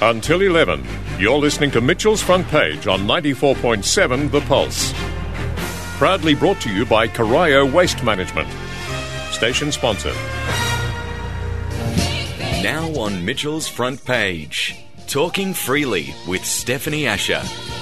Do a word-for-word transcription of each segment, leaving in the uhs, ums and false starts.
Until eleven, you're listening to Mitchell's Front Page on ninety-four point seven The Pulse. Proudly brought to you by Corio Waste Management. Station sponsor. Now on Mitchell's Front Page, Talking Freely with Stephanie Asher.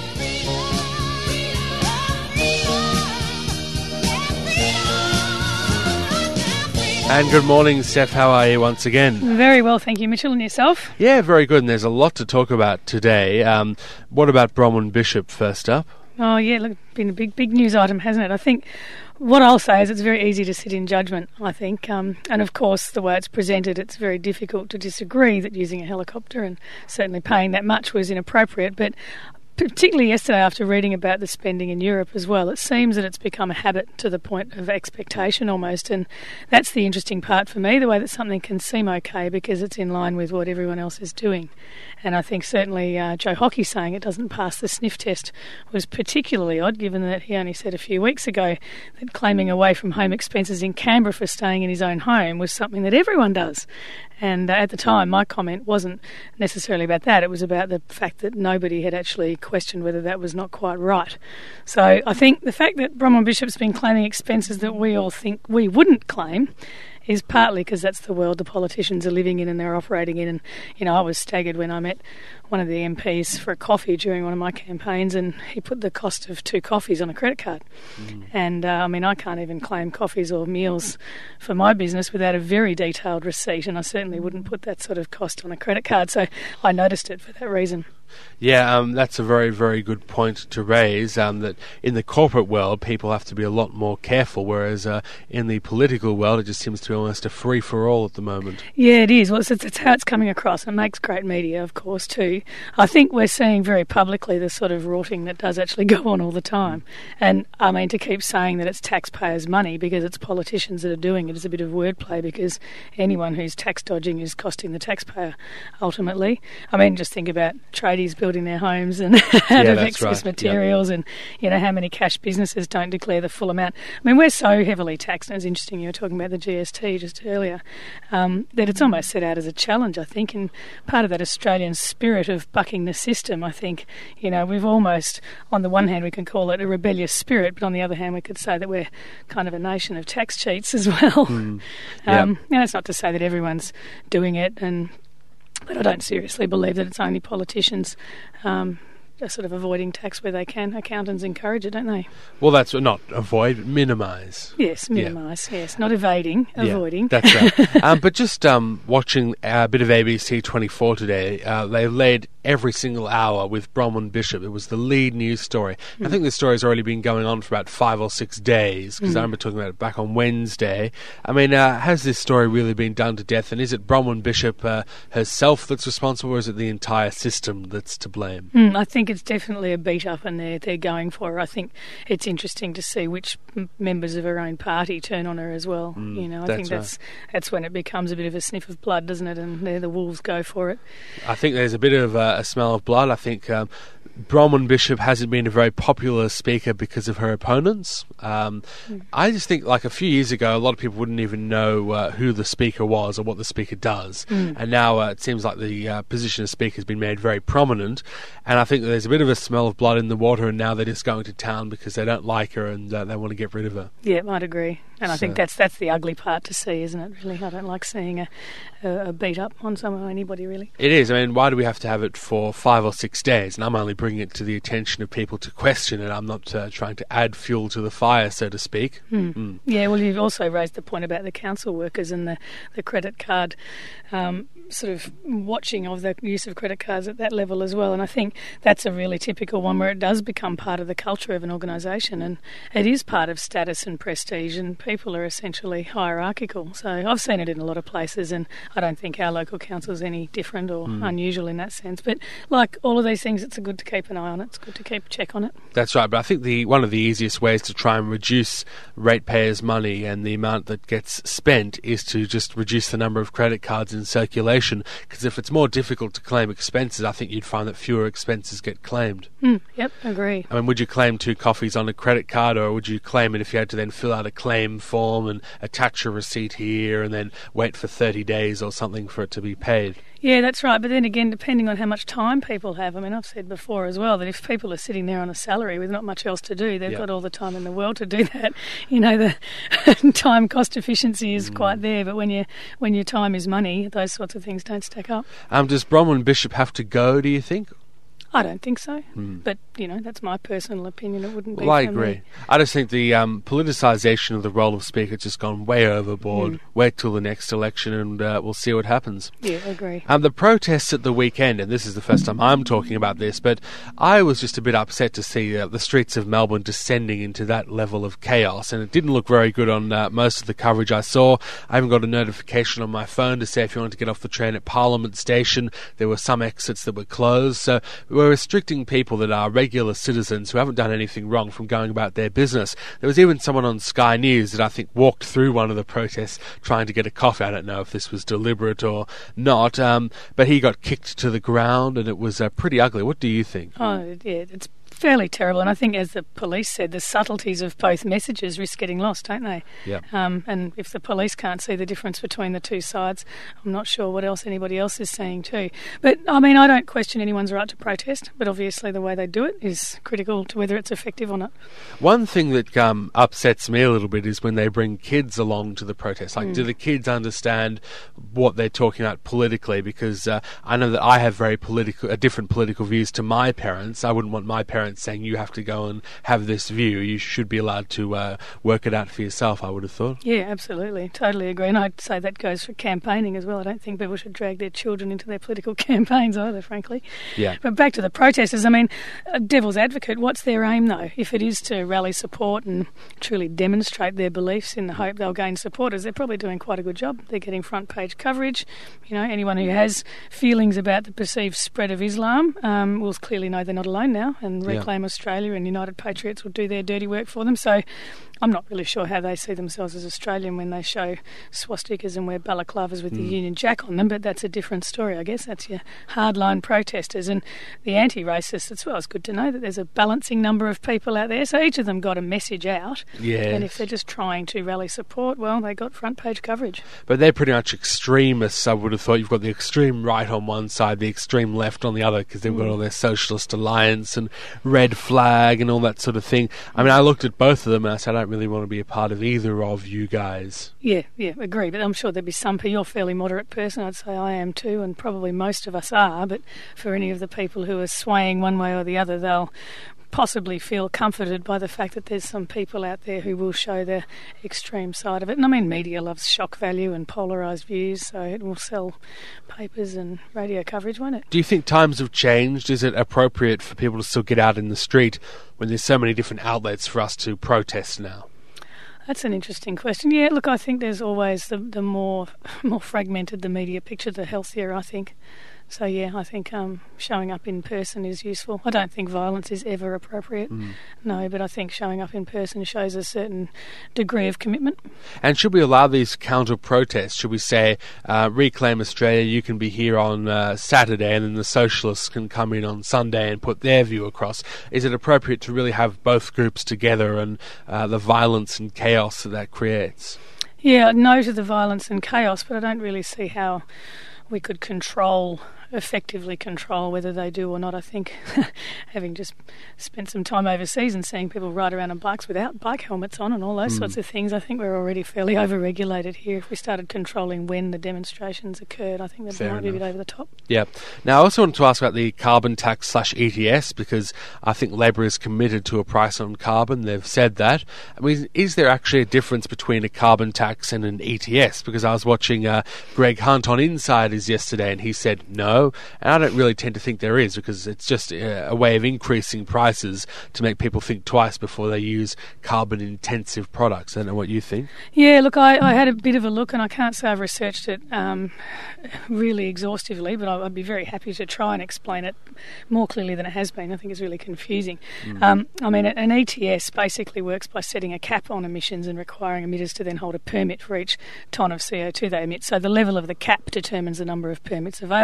And good morning, Steph. How are you once again? Very well, thank you, Mitchell. And yourself? Yeah, very good. And there's a lot to talk about today. Um, what about Bronwyn Bishop first up? Oh, yeah, look, it's been a big, big news item, hasn't it? I think what I'll say is it's very easy to sit in judgment, I think. Um, and, of course, the way it's presented, it's very difficult to disagree that using a helicopter and certainly paying that much was inappropriate. But particularly yesterday, after reading about the spending in Europe as well, it seems that it's become a habit to the point of expectation almost, and that's the interesting part for me, the way that something can seem okay because it's in line with what everyone else is doing. And I think certainly uh, Joe Hockey saying it doesn't pass the sniff test was particularly odd, given that he only said a few weeks ago that claiming away from home expenses in Canberra for staying in his own home was something that everyone does. And uh, at the time, my comment wasn't necessarily about that. It was about the fact that nobody had actually questioned whether that was not quite right. So I think the fact that Bronwyn Bishop's been claiming expenses that we all think we wouldn't claim is partly because that's the world the politicians are living in and they're operating in. And, you know, I was staggered when I met one of the M Ps for a coffee during one of my campaigns, and he put the cost of two coffees on a credit card. Mm. And, uh, I mean, I can't even claim coffees or meals for my business without a very detailed receipt, and I certainly wouldn't put that sort of cost on a credit card. So I noticed it for that reason. Yeah, um, that's a very, very good point to raise, um, that in the corporate world, people have to be a lot more careful, whereas uh, in the political world, it just seems to be almost a free-for-all at the moment. Yeah, it is. Well, it's, it's how it's coming across. It makes great media, of course, too. I think we're seeing very publicly the sort of rorting that does actually go on all the time. And, I mean, to keep saying that it's taxpayers' money because it's politicians that are doing it is a bit of wordplay, because anyone who's tax dodging is costing the taxpayer, ultimately. I mean, just think about tradies building their homes and out yeah, of excess right. materials, yep. and you know how many cash businesses don't declare the full amount. I mean, we're so heavily taxed, and it's interesting you were talking about the G S T just earlier, um, that it's almost set out as a challenge, I think, and part of that Australian spirit of bucking the system, I think, you know, we've almost, on the one hand we can call it a rebellious spirit, but on the other hand we could say that we're kind of a nation of tax cheats as well. Mm. Yep. um, you know, it's not to say that everyone's doing it, and but I don't seriously believe that it's only politicians um, are sort of avoiding tax where they can. Accountants encourage it, don't they? Well, that's not avoid, minimise. Yes, minimise, yeah. Yes. Not evading, yeah, avoiding. That's right. um, but just um, watching a bit of A B C twenty-four today, uh, they led every single hour with Bronwyn Bishop. It was the lead news story. Mm. I think this story's already been going on for about five or six days, because mm. I remember talking about it back on Wednesday. I mean, uh, has this story really been done to death? And is it Bronwyn Bishop uh, herself that's responsible, or is it the entire system that's to blame? Mm, I think it's definitely a beat-up, and they're, they're going for her. I think it's interesting to see which m- members of her own party turn on her as well. Mm, you know, I that's think that's right. that's when it becomes a bit of a sniff of blood, doesn't it? And there the wolves go for it. I think there's a bit of uh, a smell of blood. I think um, Bronwyn Bishop hasn't been a very popular speaker because of her opponents. Um, mm. I just think, like a few years ago, a lot of people wouldn't even know uh, who the speaker was or what the speaker does. Mm. And now uh, it seems like the uh, position of speaker has been made very prominent. And I think that there's a bit of a smell of blood in the water, and now they're just going to town because they don't like her and uh, they want to get rid of her. Yeah, I'd agree. And I so. think that's that's the ugly part to see, isn't it, really? I don't like seeing a, a, a beat up on someone or anybody, really. It is. I mean, why do we have to have it for five or six days? And I'm only bringing it to the attention of people to question it. I'm not uh, trying to add fuel to the fire, so to speak. Mm. Mm. Yeah, well, you've also raised the point about the council workers and the, the credit card um, sort of watching of the use of credit cards at that level as well. And I think that's a really typical one where it does become part of the culture of an organisation, and it is part of status and prestige, and people are essentially hierarchical. So I've seen it in a lot of places, and I don't think our local council is any different or mm. unusual in that sense. But like all of these things, it's good to keep an eye on it. It's good to keep a check on it. That's right, but I think the one of the easiest ways to try and reduce ratepayers' money and the amount that gets spent is to just reduce the number of credit cards in circulation, because if it's more difficult to claim expenses, I think you'd find that fewer expenses get claimed. Mm, yep, agree. I mean, would you claim two coffees on a credit card, or would you claim it if you had to then fill out a claim claim form and attach a receipt here and then wait for thirty days or something for it to be paid. Yeah, that's right. But then again, depending on how much time people have, I mean, I've said before as well that if people are sitting there on a salary with not much else to do, they've yep. got all the time in the world to do that. You know, the time cost efficiency is mm. quite there, but when you when your time is money, those sorts of things don't stack up. Um, does Bronwyn Bishop have to go, do you think? I don't think so, mm. but, you know, that's my personal opinion. It wouldn't be Well, I for agree. me. I just think the um, politicisation of the role of Speaker has just gone way overboard. Mm. Wait till the next election and uh, we'll see what happens. Yeah, I agree. Um, the protests at the weekend, and this is the first time I'm talking about this, but I was just a bit upset to see uh, the streets of Melbourne descending into that level of chaos, and it didn't look very good on uh, most of the coverage I saw. I even got a notification on my phone to say if you wanted to get off the train at Parliament Station, there were some exits that were closed, so we're restricting people People that are regular citizens who haven't done anything wrong from going about their business. There was even someone on Sky News that I think walked through one of the protests trying to get a coffee. I don't know if this was deliberate or not, um, but he got kicked to the ground and it was uh, pretty ugly. What do you think? Oh, yeah, it's fairly terrible, and I think, as the police said, the subtleties of both messages risk getting lost, don't they? Yeah. Um, and if the police can't see the difference between the two sides, I'm not sure what else anybody else is saying too. But, I mean, I don't question anyone's right to protest, but obviously the way they do it is critical to whether it's effective or not. One thing that um, upsets me a little bit is when they bring kids along to the protest. Like, mm. do the kids understand what they're talking about politically? Because uh, I know that I have very political, uh, different political views to my parents. I wouldn't want my parents saying you have to go and have this view. You should be allowed to uh, work it out for yourself, I would have thought. Yeah, absolutely. Totally agree. And I'd say that goes for campaigning as well. I don't think people should drag their children into their political campaigns either, frankly. Yeah. But back to the protesters, I mean, a devil's advocate, what's their aim though? If it is to rally support and truly demonstrate their beliefs in the hope they'll gain supporters, they're probably doing quite a good job. They're getting front page coverage. You know, anyone who has feelings about the perceived spread of Islam um, will clearly know they're not alone now, and Reclaim yeah. Australia and United Patriots will do their dirty work for them. So I'm not really sure how they see themselves as Australian when they show swastikas and wear balaclavas with mm. the Union Jack on them, but that's a different story, I guess. That's your hardline protesters. And the anti-racists as well. It's good to know that there's a balancing number of people out there, so each of them got a message out. Yes. And if they're just trying to rally support, well, they got front page coverage. But they're pretty much extremists, I would have thought. You've got the extreme right on one side, the extreme left on the other, because they've mm. got all their Socialist Alliance and Red Flag and all that sort of thing. I mean, I looked at both of them and I said, I don't really want to be a part of either of you guys. Yeah, yeah, agree. But I'm sure there'd be some people. You're a fairly moderate person, I'd say I am too, and probably most of us are. But for any of the people who are swaying one way or the other, they'll possibly feel comforted by the fact that there's some people out there who will show the extreme side of it. And I mean, media loves shock value and polarised views, so it will sell papers and radio coverage, won't it? Do you think times have changed? Is it appropriate for people to still get out in the street when there's so many different outlets for us to protest now? That's an interesting question. Yeah, look, I think there's always the, the more more fragmented the media picture, the healthier, I think. So, yeah, I think um, showing up in person is useful. I don't think violence is ever appropriate, mm. no, but I think showing up in person shows a certain degree of commitment. And should we allow these counter-protests? Should we say, uh, Reclaim Australia, you can be here on uh, Saturday and then the Socialists can come in on Sunday and put their view across? Is it appropriate to really have both groups together and uh, the violence and chaos that that creates? Yeah, no to the violence and chaos, but I don't really see how we could control, effectively control whether they do or not. I think having just spent some time overseas and seeing people ride around on bikes without bike helmets on and all those mm. sorts of things, I think we're already fairly over-regulated here. If we started controlling when the demonstrations occurred, I think that might be a bit over the top. Yeah. Now, I also wanted to ask about the carbon tax slash E T S, because I think Labor is committed to a price on carbon. They've said that. I mean, is there actually a difference between a carbon tax and an E T S? Because I was watching uh, Greg Hunt on Insiders yesterday and he said no. And I don't really tend to think there is, because it's just a, a way of increasing prices to make people think twice before they use carbon-intensive products. I don't know what you think. Yeah, look, I, I had a bit of a look, and I can't say I've researched it um, really exhaustively, but I'd be very happy to try and explain it more clearly than it has been. I think it's really confusing. Mm. Um, I mean, an E T S basically works by setting a cap on emissions and requiring emitters to then hold a permit for each tonne of C O two they emit. So the level of the cap determines the number of permits available.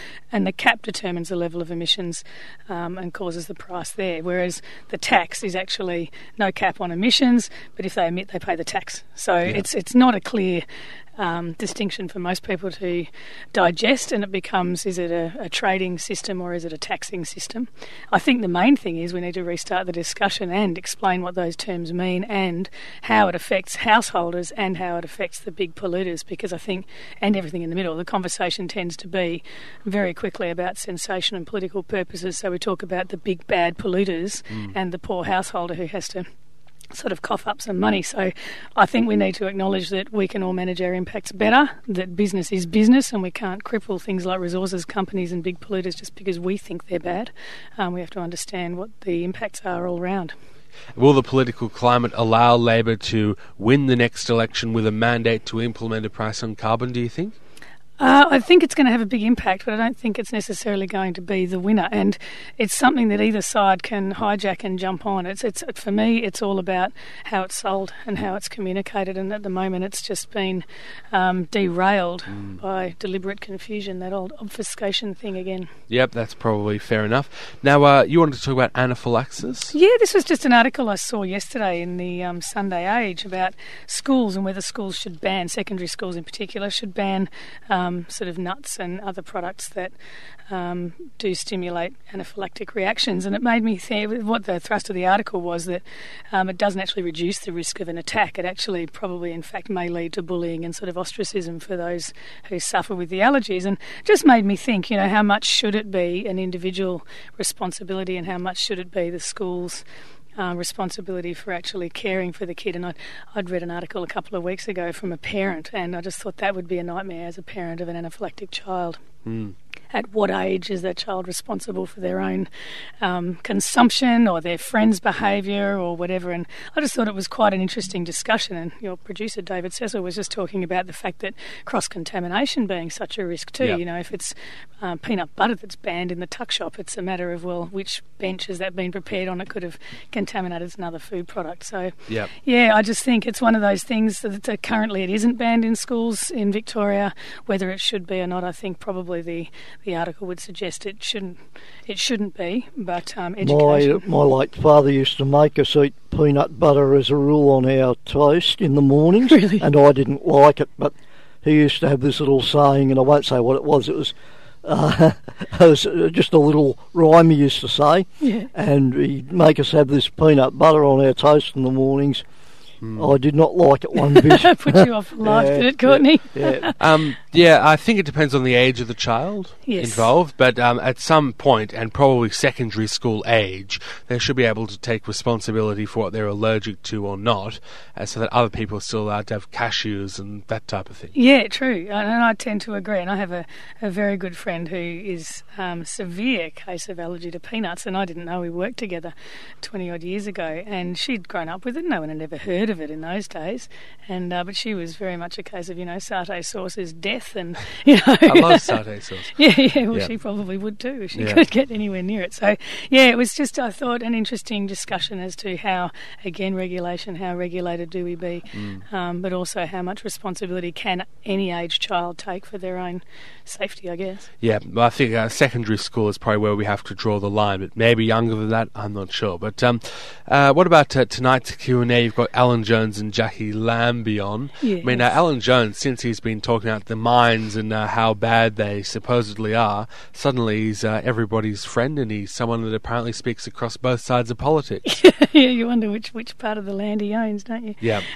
and the cap determines the level of emissions um, and causes the price there, whereas the tax is actually no cap on emissions, but if they emit, they pay the tax. So yeah. it's it's not a clear Um, distinction for most people to digest, and it becomes, is it a, a trading system or is it a taxing system? I think the main thing is we need to restart the discussion and explain what those terms mean and how it affects householders and how it affects the big polluters, because I think, and everything in the middle, the conversation tends to be very quickly about sensation and political purposes. So we talk about the big bad polluters mm. and the poor householder who has to sort of cough up some money. So I think we need to acknowledge that we can all manage our impacts better, that business is business and we can't cripple things like resources companies and big polluters just because we think they're bad. Um, we have to understand what the impacts are all round. Will the political climate allow Labor to win the next election with a mandate to implement a price on carbon, do you think? Uh, I think it's going to have a big impact, but I don't think it's necessarily going to be the winner. And it's something that either side can hijack and jump on. It's, it's for me, it's all about how it's sold and how it's communicated. And at the moment, it's just been um, derailed mm. by deliberate confusion. That old obfuscation thing again. Yep, that's probably fair enough. Now, uh, you wanted to talk about anaphylaxis? Yeah, this was just an article I saw yesterday in the um, Sunday Age about schools and whether schools should ban, secondary schools in particular, should ban Um, Um, sort of nuts and other products that um, do stimulate anaphylactic reactions. And it made me think, what the thrust of the article was, that um, it doesn't actually reduce the risk of an attack. It actually probably, in fact, may lead to bullying and sort of ostracism for those who suffer with the allergies. And just made me think, you know, how much should it be an individual responsibility and how much should it be the school's Uh, responsibility for actually caring for the kid. And I'd, I'd read an article a couple of weeks ago from a parent, and I just thought that would be a nightmare as a parent of an anaphylactic child. Mm. At what age is that child responsible for their own um, consumption or their friend's behaviour or whatever? And I just thought it was quite an interesting discussion. And your producer, David Cecil, was just talking about the fact that cross-contamination being such a risk too. Yep. You know, if it's um, peanut butter that's banned in the tuck shop, it's a matter of, well, which bench has that been prepared on? It could have contaminated another food product. So, yep. yeah, I just think it's one of those things that uh, currently it isn't banned in schools in Victoria. Whether it should be or not, I think probably the The article would suggest it shouldn't. It shouldn't be, but um, education. My my late father used to make us eat peanut butter as a rule on our toast in the mornings, really? And I didn't like it. But he used to have this little saying, and I won't say what it was. It was, uh, it was just a little rhyme he used to say, yeah. And he'd make us have this peanut butter on our toast in the mornings. I did not like it one bit. Put you off life, yeah, did it, Courtney? Yeah, yeah. um, yeah, I think it depends on the age of the child yes. involved, but um, at some point, and probably secondary school age, they should be able to take responsibility for what they're allergic to or not, uh, so that other people are still allowed to have cashews and that type of thing. Yeah, true, and I tend to agree. And I have a, a very good friend who is um, a severe case of allergy to peanuts, and I didn't know we worked together twenty odd years ago, and she'd grown up with it. No one had ever heard of it in those days, and uh, but she was very much a case of, you know, satay sauce is death, and you know, I love satay sauce. Yeah, yeah. Well, yeah. she probably would too if she yeah. could get anywhere near it. So, yeah, it was just, I thought, an interesting discussion as to how, again, regulation, how regulated do we be, mm. um, but also how much responsibility can any age child take for their own safety, I guess. Yeah, I think uh, secondary school is probably where we have to draw the line, but maybe younger than that, I'm not sure. But um, uh, what about uh, tonight's Q and A? You've got Alan Jones and Jackie Lambie on. Yes. I mean, uh, Alan Jones, since he's been talking about the mines and uh, how bad they supposedly are, suddenly he's uh, everybody's friend, and he's someone that apparently speaks across both sides of politics. Yeah, you wonder which, which part of the land he owns, don't you? Yeah.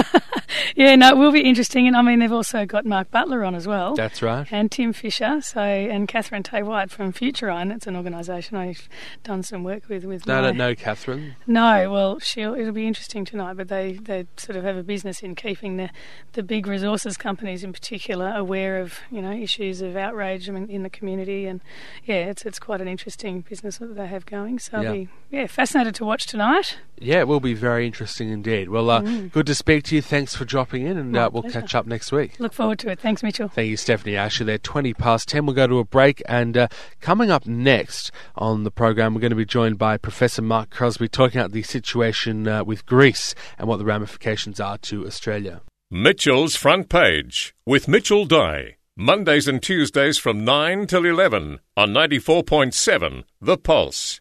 Yeah, no, it will be interesting. And I mean, they've also got Mark Butler on as well. That's right. And Tim Fisher, so and Catherine Tay White from Future Iron. It's an organisation I've done some work with. with no, my... I don't know Catherine. No, well, she'll, it'll be interesting tonight, but they, they sort of have a business in keeping the, the big resources companies in particular aware of, you know, issues of outrage in, in the community. And, yeah, it's it's quite an interesting business that they have going. So I'll yeah. be yeah, fascinated to watch tonight. Yeah, it will be very interesting indeed. Well, uh, mm. good to speak to you. Thanks for dropping in, and uh, we'll pleasure. catch up next week. Look forward to it. Thanks, Mitchell. Thank you, Stephanie Asher. They're twenty past ten. We'll go to a break, and uh, coming up next on the program, we're going to be joined by Professor Mark Crosby talking about the situation uh, with Greece and what the ramifications are to Australia. Mitchell's Front Page with Mitchell Dye. Mondays and Tuesdays from nine till eleven on ninety-four point seven The Pulse.